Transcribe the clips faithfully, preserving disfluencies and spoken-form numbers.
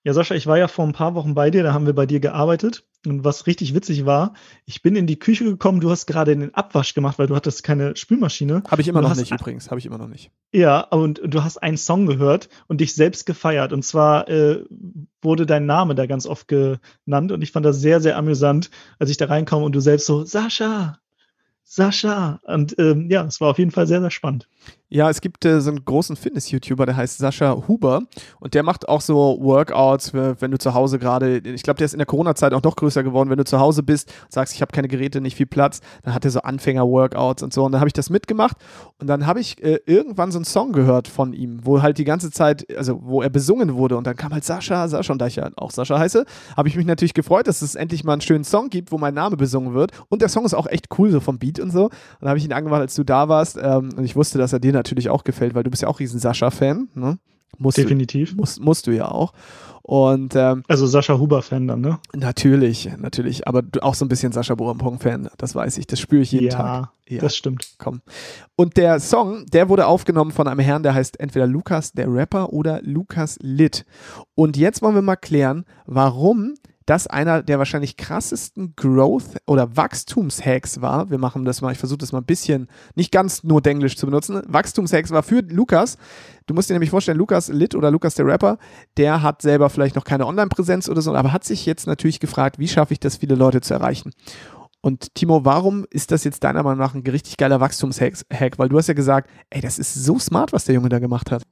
Ja, Sascha, ich war ja vor ein paar Wochen bei dir, da haben wir bei dir gearbeitet. Und was richtig witzig war, ich bin in die Küche gekommen, du hast gerade den Abwasch gemacht, weil du hattest keine Spülmaschine. Habe ich immer Und du noch hast nicht übrigens, habe ich immer noch nicht. Ja, und du hast einen Song gehört und dich selbst gefeiert. Und zwar äh, wurde dein Name da ganz oft genannt. Und ich fand das sehr, sehr amüsant, als ich da reinkomme und du selbst so, Sascha, Sascha. Und ähm, ja, es war auf jeden Fall sehr, sehr spannend. Ja, es gibt äh, so einen großen Fitness-YouTuber, der heißt Sascha Huber und der macht auch so Workouts, für, wenn du zu Hause gerade, ich glaube, der ist in der Corona-Zeit auch noch größer geworden, wenn du zu Hause bist und sagst, ich habe keine Geräte, nicht viel Platz, dann hat er so Anfänger-Workouts und so und dann habe ich das mitgemacht und dann habe ich äh, irgendwann so einen Song gehört von ihm, wo halt die ganze Zeit, also wo er besungen wurde und dann kam halt Sascha, Sascha und da ich ja auch Sascha heiße, habe ich mich natürlich gefreut, dass es endlich mal einen schönen Song gibt, wo mein Name besungen wird und der Song ist auch echt cool, so vom Beat und so und dann habe ich ihn angemacht, als du da warst ähm, und ich wusste, dass er dir natürlich auch gefällt, weil du bist ja auch riesen Sascha-Fan, ne? Musst Definitiv. Du, musst, musst du ja auch. Und ähm, also Sascha Huber-Fan dann, ne? Natürlich, natürlich, aber du auch so ein bisschen Sascha Boampong-Fan, das weiß ich, das spüre ich jeden ja, Tag. Ja, das stimmt. Komm. Und der Song, der wurde aufgenommen von einem Herrn, der heißt entweder Lukas der Rapper oder Lukas Litt. Und jetzt wollen wir mal klären, warum das einer der wahrscheinlich krassesten Growth- oder Wachstumshacks war. Wir machen das mal, ich versuche das mal ein bisschen, nicht ganz nur Denglisch zu benutzen. Wachstumshacks war für Lukas. Du musst dir nämlich vorstellen, Lukas Litt oder Lukas der Rapper, der hat selber vielleicht noch keine Online-Präsenz oder so, aber hat sich jetzt natürlich gefragt, wie schaffe ich das, viele Leute zu erreichen? Und Timo, warum ist das jetzt deiner Meinung nach ein richtig geiler Wachstumshack? Weil du hast ja gesagt, ey, das ist so smart, was der Junge da gemacht hat.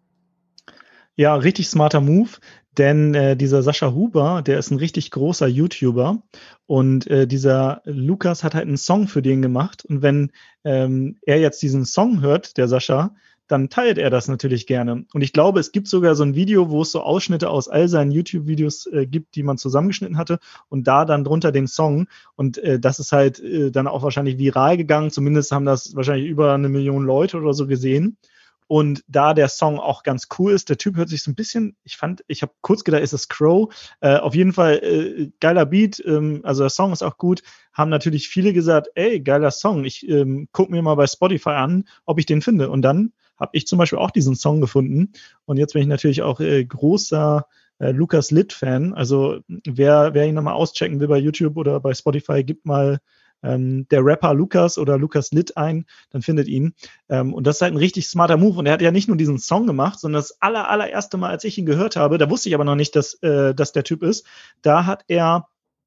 Ja, richtig smarter Move, denn äh, dieser Sascha Huber, der ist ein richtig großer YouTuber und äh, dieser Lukas hat halt einen Song für den gemacht und wenn ähm, er jetzt diesen Song hört, der Sascha, dann teilt er das natürlich gerne. Und ich glaube, es gibt sogar so ein Video, wo es so Ausschnitte aus all seinen YouTube-Videos äh, gibt, die man zusammengeschnitten hatte und da dann drunter den Song und äh, das ist halt äh, dann auch wahrscheinlich viral gegangen, zumindest haben das wahrscheinlich über eine Million Leute oder so gesehen. Und da der Song auch ganz cool ist, der Typ hört sich so ein bisschen, ich fand, ich habe kurz gedacht, ist das Crow? Äh, auf jeden Fall äh, geiler Beat, ähm, also der Song ist auch gut. Haben natürlich viele gesagt, ey, geiler Song, ich ähm, guck mir mal bei Spotify an, ob ich den finde. Und dann habe ich zum Beispiel auch diesen Song gefunden. Und jetzt bin ich natürlich auch äh, großer äh, Lukas Litt-Fan. Also wer, wer ihn nochmal auschecken will bei YouTube oder bei Spotify, gibt mal Ähm, der Rapper Lukas oder Lukas Litt ein, dann findet ihn. Ähm, und das ist halt ein richtig smarter Move. Und er hat ja nicht nur diesen Song gemacht, sondern das aller, allererste Mal, als ich ihn gehört habe, da wusste ich aber noch nicht, dass äh, das der Typ ist, da hat er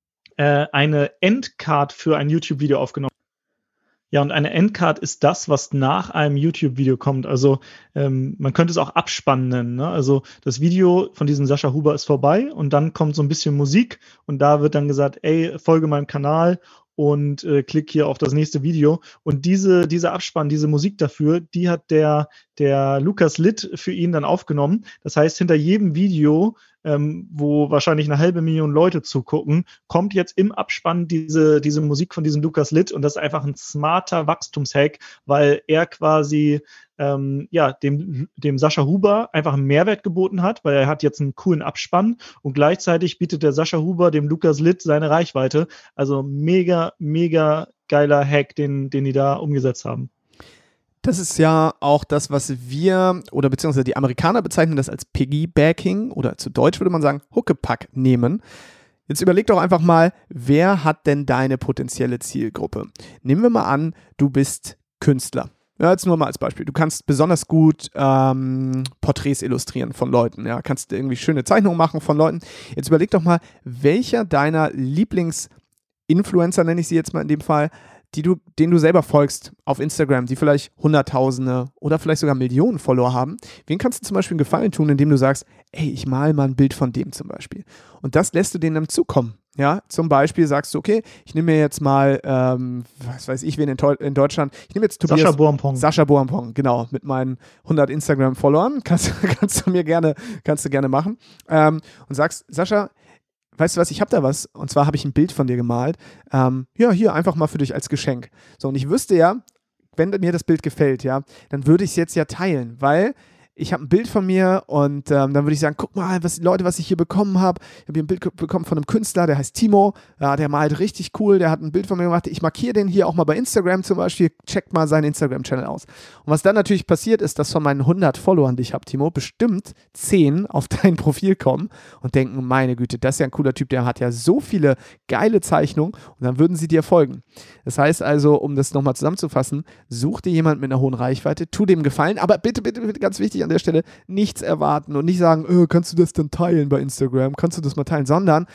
äh, eine Endcard für ein YouTube-Video aufgenommen. Ja, und eine Endcard ist das, was nach einem YouTube-Video kommt. Also ähm, man könnte es auch Abspann nennen. Ne? Also das Video von diesem Sascha Huber ist vorbei und dann kommt so ein bisschen Musik und da wird dann gesagt, ey, folge meinem Kanal und äh, klick hier auf das nächste Video. Und diese, diese Abspann, diese Musik dafür, die hat der, der Lukas Litt für ihn dann aufgenommen. Das heißt, hinter jedem Video, ähm, wo wahrscheinlich eine halbe Million Leute zugucken, kommt jetzt im Abspann diese, diese Musik von diesem Lukas Litt. Und das ist einfach ein smarter Wachstumshack, weil er quasi ähm, ja, dem, dem Sascha Huber einfach einen Mehrwert geboten hat, weil er hat jetzt einen coolen Abspann und gleichzeitig bietet der Sascha Huber dem Lukas Litt seine Reichweite. Also mega, mega geiler Hack, den, den die da umgesetzt haben. Das ist ja auch das, was wir oder beziehungsweise die Amerikaner bezeichnen das als Piggybacking oder zu Deutsch würde man sagen Huckepack nehmen. Jetzt überleg doch einfach mal, wer hat denn deine potenzielle Zielgruppe? Nehmen wir mal an, du bist Künstler. Ja, jetzt nur mal als Beispiel. Du kannst besonders gut ähm, Porträts illustrieren von Leuten. Ja, kannst irgendwie schöne Zeichnungen machen von Leuten. Jetzt überleg doch mal, welcher deiner Lieblings-Influencer, nenne ich sie jetzt mal in dem Fall, die du, denen du selber folgst auf Instagram, die vielleicht Hunderttausende oder vielleicht sogar Millionen Follower haben, wen kannst du zum Beispiel einen Gefallen tun, indem du sagst, ey, ich mal mal ein Bild von dem zum Beispiel. Und das lässt du denen dann zukommen. Ja, zum Beispiel sagst du, okay, ich nehme mir jetzt mal, ähm, was weiß ich, wen in, in Deutschland, ich nehme jetzt Tobias. Sascha Boampong. Sascha Boampong, genau, mit meinen hundert Instagram-Followern, kannst, kannst du mir gerne, kannst du gerne machen. Ähm, und sagst, Sascha, weißt du was, ich habe da was, und zwar habe ich ein Bild von dir gemalt. Ähm, ja, hier einfach mal für dich als Geschenk. So, und ich wüsste ja, wenn mir das Bild gefällt, ja, dann würde ich es jetzt ja teilen, weil ich habe ein Bild von mir und ähm, dann würde ich sagen, guck mal, was Leute, was ich hier bekommen habe. Ich habe hier ein Bild bekommen von einem Künstler, der heißt Timo, ja, der malt richtig cool, der hat ein Bild von mir gemacht. Ich markiere den hier auch mal bei Instagram zum Beispiel, checkt mal seinen Instagram-Channel aus. Und was dann natürlich passiert ist, dass von meinen hundert Followern, die ich habe, Timo, bestimmt zehn auf dein Profil kommen und denken, meine Güte, das ist ja ein cooler Typ, der hat ja so viele geile Zeichnungen und dann würden sie dir folgen. Das heißt also, um das nochmal zusammenzufassen, such dir jemand mit einer hohen Reichweite, tu dem Gefallen, aber bitte, bitte, bitte, ganz wichtig an der Stelle, nichts erwarten und nicht sagen, öh, kannst du das dann teilen bei Instagram, kannst du das mal teilen, sondern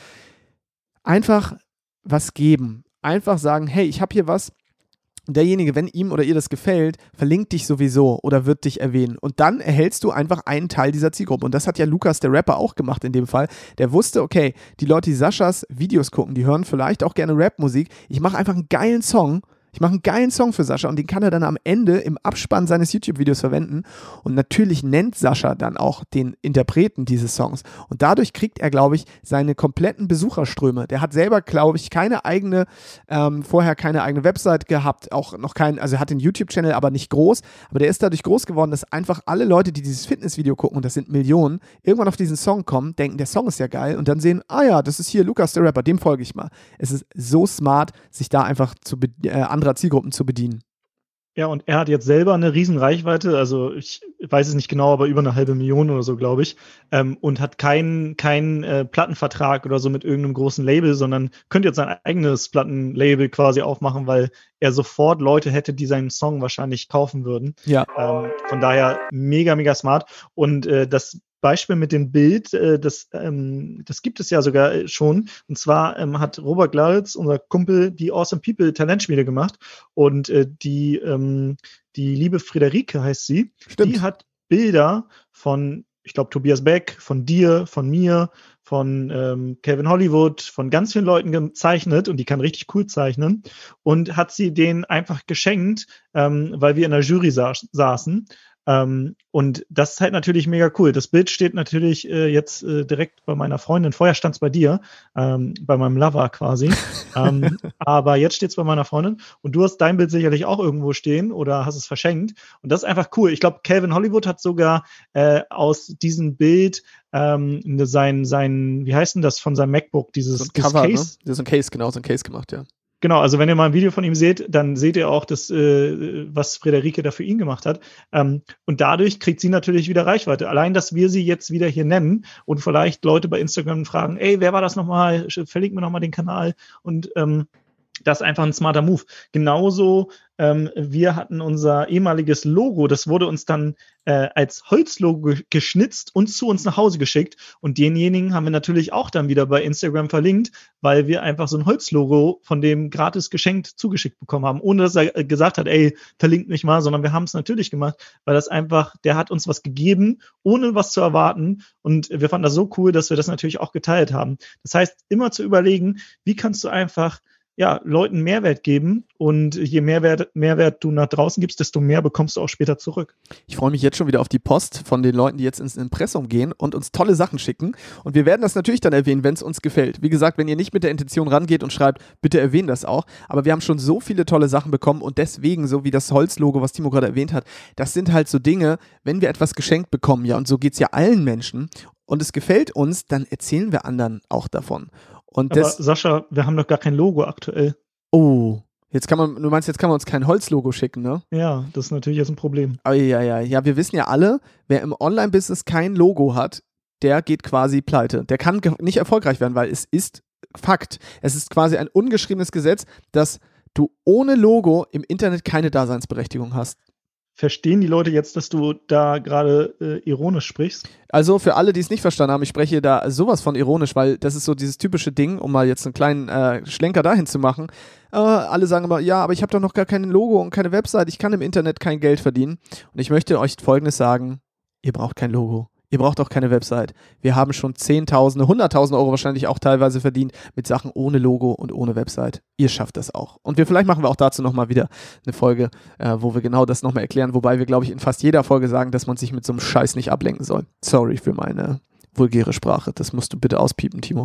einfach was geben. Einfach sagen, hey, ich habe hier was, derjenige, wenn ihm oder ihr das gefällt, verlinkt dich sowieso oder wird dich erwähnen. Und dann erhältst du einfach einen Teil dieser Zielgruppe. Und das hat ja Lukas, der Rapper, auch gemacht in dem Fall. Der wusste, okay, die Leute, die Saschas Videos gucken, die hören vielleicht auch gerne Rapmusik. Ich mache einfach einen geilen Song. Ich mache einen geilen Song für Sascha und den kann er dann am Ende im Abspann seines YouTube-Videos verwenden. Und natürlich nennt Sascha dann auch den Interpreten dieses Songs. Und dadurch kriegt er, glaube ich, seine kompletten Besucherströme. Der hat selber, glaube ich, keine eigene, ähm, vorher keine eigene Website gehabt, auch noch keinen, also er hat den YouTube-Channel, aber nicht groß. Aber der ist dadurch groß geworden, dass einfach alle Leute, die dieses Fitnessvideo gucken, und das sind Millionen, irgendwann auf diesen Song kommen, denken, der Song ist ja geil und dann sehen, ah ja, das ist hier Lukas, der Rapper, dem folge ich mal. Es ist so smart, sich da einfach zu be- äh, anderer Zielgruppen zu bedienen. Ja, und er hat jetzt selber eine riesen Reichweite, also ich weiß es nicht genau, aber über eine halbe Million oder so, glaube ich, ähm, und hat keinen keinen äh, Plattenvertrag oder so mit irgendeinem großen Label, sondern könnte jetzt sein eigenes Plattenlabel quasi aufmachen, weil er sofort Leute hätte, die seinen Song wahrscheinlich kaufen würden. Ja. Ähm, von daher mega, mega smart. Und äh, das Beispiel mit dem Bild, äh, das, ähm, das gibt es ja sogar äh, schon. Und zwar ähm, hat Robert Glaritz, unser Kumpel, die Awesome People Talentschmiede gemacht. Und äh, die, ähm, die liebe Friederike heißt sie. Stimmt. Die hat Bilder von, ich glaube, Tobias Beck, von dir, von mir, von ähm, Calvin Hollywood, von ganz vielen Leuten gezeichnet und die kann richtig cool zeichnen und hat sie denen einfach geschenkt, ähm, weil wir in der Jury sa- saßen. Ähm, und das ist halt natürlich mega cool. Das Bild steht natürlich äh, jetzt äh, direkt bei meiner Freundin. Vorher stand es bei dir, ähm, bei meinem Lover quasi. ähm, aber jetzt steht es bei meiner Freundin und du hast dein Bild sicherlich auch irgendwo stehen oder hast es verschenkt. Und das ist einfach cool. Ich glaube, Calvin Hollywood hat sogar äh, aus diesem Bild ähm, sein, sein, wie heißt denn das, von seinem MacBook, dieses, so ein dieses Cover, Case. Ne? So ein Case, genau, so ein Case gemacht, ja. Genau, also wenn ihr mal ein Video von ihm seht, dann seht ihr auch, das, äh, was Friederike da für ihn gemacht hat. Ähm, und dadurch kriegt sie natürlich wieder Reichweite. Allein, dass wir sie jetzt wieder hier nennen und vielleicht Leute bei Instagram fragen, ey, wer war das nochmal? Verlinkt mir nochmal den Kanal. Und ähm, das ist einfach ein smarter Move. Genauso, ähm, wir hatten unser ehemaliges Logo, das wurde uns dann äh, als Holzlogo geschnitzt und zu uns nach Hause geschickt. Und denjenigen haben wir natürlich auch dann wieder bei Instagram verlinkt, weil wir einfach so ein Holzlogo von dem gratis geschenkt zugeschickt bekommen haben, ohne dass er gesagt hat, ey, verlinkt mich mal, sondern wir haben es natürlich gemacht, weil das einfach, der hat uns was gegeben, ohne was zu erwarten. Und wir fanden das so cool, dass wir das natürlich auch geteilt haben. Das heißt, immer zu überlegen, wie kannst du einfach ja, Leuten Mehrwert geben und je mehr Wert, Mehrwert du nach draußen gibst, desto mehr bekommst du auch später zurück. Ich freue mich jetzt schon wieder auf die Post von den Leuten, die jetzt ins Impressum gehen und uns tolle Sachen schicken und wir werden das natürlich dann erwähnen, wenn es uns gefällt. Wie gesagt, wenn ihr nicht mit der Intention rangeht und schreibt, bitte erwähnen das auch, aber wir haben schon so viele tolle Sachen bekommen und deswegen, so wie das Holzlogo, was Timo gerade erwähnt hat, das sind halt so Dinge, wenn wir etwas geschenkt bekommen, ja, und so geht es ja allen Menschen und es gefällt uns, dann erzählen wir anderen auch davon. Und Aber das, Sascha, wir haben doch gar kein Logo aktuell. Oh, jetzt kann man, du meinst, jetzt kann man uns kein Holzlogo schicken, ne? Ja, das ist natürlich jetzt ein Problem. Oh, ja, ja, ja, wir wissen ja alle, wer im Online-Business kein Logo hat, der geht quasi pleite. Der kann ge- nicht erfolgreich werden, weil es ist Fakt. Es ist quasi ein ungeschriebenes Gesetz, dass du ohne Logo im Internet keine Daseinsberechtigung hast. Verstehen die Leute jetzt, dass du da gerade äh, ironisch sprichst? Also für alle, die es nicht verstanden haben, ich spreche da sowas von ironisch, weil das ist so dieses typische Ding, um mal jetzt einen kleinen äh, Schlenker dahin zu machen. Äh, alle sagen immer, ja, aber ich habe doch noch gar kein Logo und keine Website, ich kann im Internet kein Geld verdienen. Und ich möchte euch Folgendes sagen, ihr braucht kein Logo. Ihr braucht auch keine Website. Wir haben schon Zehntausende, Hunderttausende Euro wahrscheinlich auch teilweise verdient mit Sachen ohne Logo und ohne Website. Ihr schafft das auch. Und wir vielleicht machen wir auch dazu nochmal wieder eine Folge, äh, wo wir genau das nochmal erklären. Wobei wir, glaube ich, in fast jeder Folge sagen, dass man sich mit so einem Scheiß nicht ablenken soll. Sorry für meine vulgäre Sprache. Das musst du bitte auspiepen, Timo.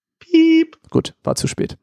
Piep. Gut, war zu spät.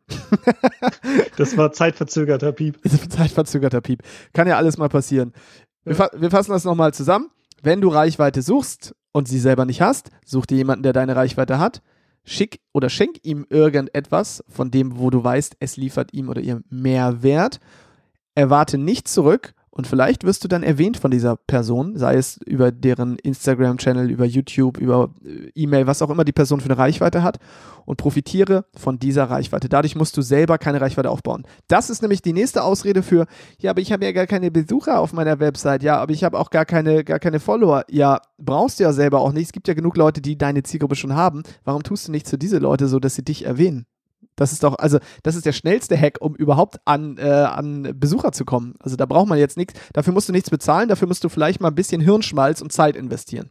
Das war zeitverzögerter Piep. Zeitverzögerter Piep. Kann ja alles mal passieren. Wir, fa- wir fassen das nochmal zusammen. wenn du Reichweite suchst und sie selber nicht hast, such dir jemanden, der deine Reichweite hat, schick oder schenk ihm irgendetwas von dem, wo du weißt, es liefert ihm oder ihr Mehrwert. Erwarte nicht zurück und vielleicht wirst du dann erwähnt von dieser Person, sei es über deren Instagram-Channel, über YouTube, über E-Mail, was auch immer die Person für eine Reichweite hat, und profitiere von dieser Reichweite. Dadurch musst du selber keine Reichweite aufbauen. Das ist nämlich die nächste Ausrede für, ja, aber ich habe ja gar keine Besucher auf meiner Website, ja, aber ich habe auch gar keine, gar keine Follower. Ja, brauchst du ja selber auch nicht. Es gibt ja genug Leute, die deine Zielgruppe schon haben. Warum tust du nicht für diese Leute so, dass sie dich erwähnen? Das ist doch, also das ist der schnellste Hack, um überhaupt an, äh, an Besucher zu kommen. Also da braucht man jetzt nichts, dafür musst du nichts bezahlen, dafür musst du vielleicht mal ein bisschen Hirnschmalz und Zeit investieren.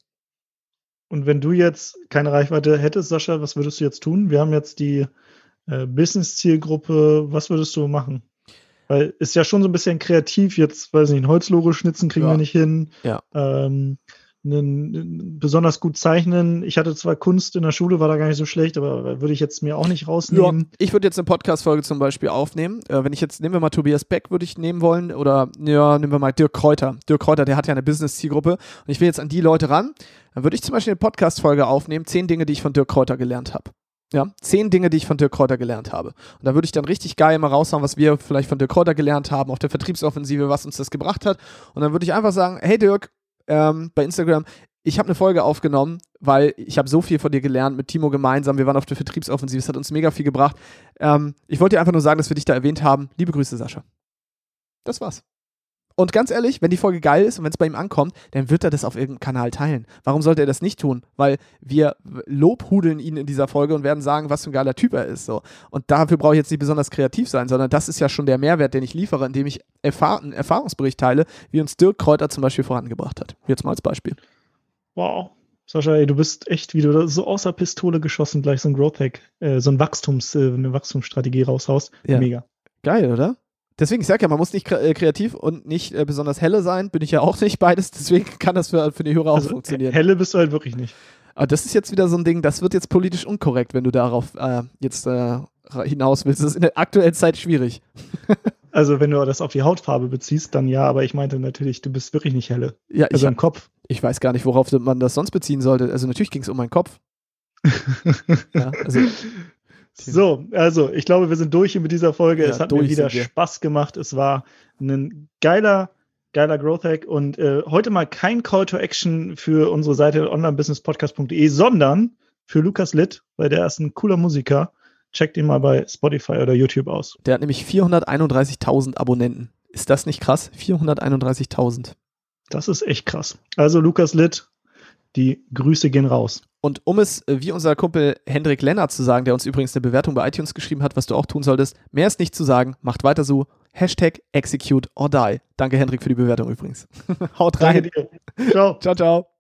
Und wenn du jetzt keine Reichweite hättest, Sascha, was würdest du jetzt tun? Wir haben jetzt die äh, Business-Zielgruppe, was würdest du machen? Weil ist ja schon so ein bisschen kreativ, jetzt, weiß nicht, ein Holzlogo schnitzen kriegen ja. wir nicht hin. Ja. Ähm, Einen, besonders gut zeichnen. Ich hatte zwar Kunst in der Schule, war da gar nicht so schlecht, aber würde ich jetzt mir auch nicht rausnehmen. Ja, ich würde jetzt eine Podcast-Folge zum Beispiel aufnehmen. Äh, wenn ich jetzt, nehmen wir mal Tobias Beck, würde ich nehmen wollen, oder ja, nehmen wir mal Dirk Kräuter. Dirk Kräuter, der hat ja eine Business-Zielgruppe und ich will jetzt an die Leute ran. Dann würde ich zum Beispiel eine Podcast-Folge aufnehmen, zehn Dinge, die ich von Dirk Kräuter gelernt habe. Ja, zehn Dinge, die ich von Dirk Kräuter gelernt habe. Und da würde ich dann richtig geil mal raushauen, was wir vielleicht von Dirk Kräuter gelernt haben, auf der Vertriebsoffensive, was uns das gebracht hat. Und dann würde ich einfach sagen, hey Dirk, ähm, bei Instagram, ich habe eine Folge aufgenommen, weil ich habe so viel von dir gelernt, mit Timo gemeinsam, wir waren auf der Vertriebsoffensive, es hat uns mega viel gebracht. Ähm, ich wollte dir einfach nur sagen, dass wir dich da erwähnt haben. Liebe Grüße, Sascha. Das war's. Und ganz ehrlich, wenn die Folge geil ist und wenn es bei ihm ankommt, dann wird er das auf irgendeinem Kanal teilen. Warum sollte er das nicht tun? Weil wir lobhudeln ihn in dieser Folge und werden sagen, was für ein geiler Typ er ist. So. Und dafür brauche ich jetzt nicht besonders kreativ sein, sondern das ist ja schon der Mehrwert, den ich liefere, indem ich erfahr- einen Erfahrungsbericht teile, wie uns Dirk Kräuter zum Beispiel vorangebracht hat. Jetzt mal als Beispiel. Wow. Sascha, ey, du bist echt wieder so außer Pistole geschossen, gleich so ein Growth Hack, äh, so ein Wachstums, äh, eine Wachstumsstrategie raushaust. Ja. Mega. Geil, oder? Deswegen, ich sag ja, man muss nicht kreativ und nicht äh, besonders helle sein, bin ich ja auch nicht beides, deswegen kann das für, für die Hörer also, auch funktionieren. Helle bist du halt wirklich nicht. Aber das ist jetzt wieder so ein Ding, das wird jetzt politisch unkorrekt, wenn du darauf äh, jetzt äh, hinaus willst. Das ist in der aktuellen Zeit schwierig. Also wenn du das auf die Hautfarbe beziehst, dann ja, aber ich meinte natürlich, du bist wirklich nicht helle. Ja, also ich, im Kopf. Ich weiß gar nicht, worauf man das sonst beziehen sollte. Also natürlich ging es um meinen Kopf. ja, also So, also ich glaube, wir sind durch mit dieser Folge. Ja, es hat mir wieder Spaß gemacht. Es war ein geiler, geiler Growth Hack und äh, heute mal kein Call to Action für unsere Seite online business podcast punkt de, sondern für Lukas Litt, weil der ist ein cooler Musiker. Checkt ihn mal bei Spotify oder YouTube aus. Der hat nämlich vierhunderteinunddreißigtausend Abonnenten. Ist das nicht krass? vierhunderteinunddreißigtausend. Das ist echt krass. Also Lukas Litt, die Grüße gehen raus. Und um es wie unser Kumpel Hendrik Lennart zu sagen, der uns übrigens eine Bewertung bei iTunes geschrieben hat, was du auch tun solltest, mehr ist nicht zu sagen, macht weiter so. Hashtag execute or die. Danke Hendrik für die Bewertung übrigens. Haut rein. Danke dir. Ciao. Ciao, ciao.